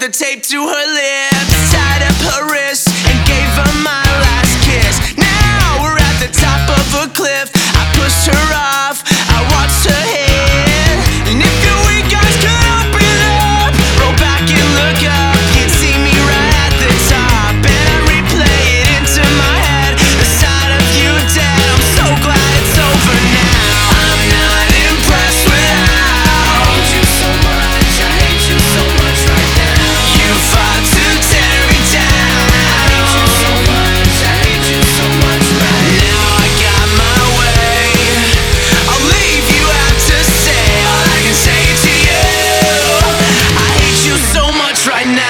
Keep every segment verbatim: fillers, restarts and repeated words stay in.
the tape to her lips, tied up her wrist, and gave her my last kiss. Now we're at the top of a cliff. I pushed her off, I watched her head. And if you weak guys could open up, roll back and look up, you'd see me right at the top. And I replay it into my head, the sight of you dead. I'm so glad it's over now. I'm not impressed with how I hate you so much, I hate you so much right now. You fought to tear me down, I hate you so much, I hate you so much right now. I got my way, I'll leave you out to say all I can say to you. I hate you so much right now.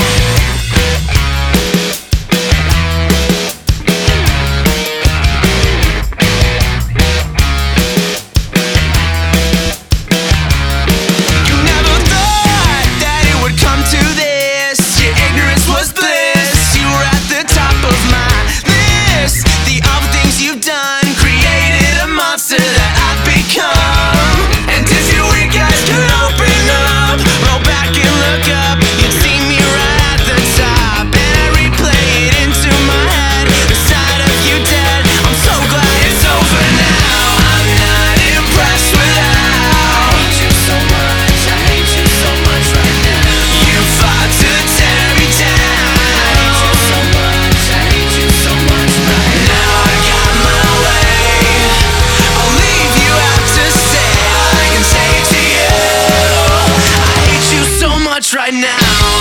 You never thought that it would come to this. Your ignorance was bliss. You were at the top of my list. The awful things you've done created a monster that I've become. And if you weak guys could open up, roll back and look up, you'd see me right at the top. And I replay it into my head, the sight of you dead. I'm so glad it's over now. I'm not impressed with how I hate you so much, I hate you so much right now. You fought to tear me down, I hate you so much, I hate you so much right now. I got my way, I'll leave you out to say all I can say to you. I hate you so much right now.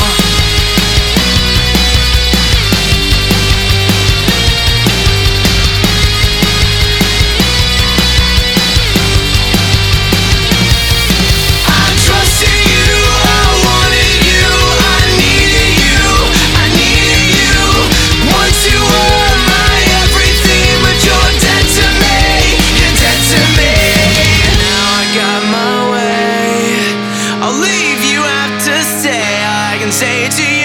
I trusted you, I wanted you, I needed you, I needed you. Once you were my everything, but you're dead to me, you're dead to me. Now I got my way, I'll leave you out to say all I can say to you.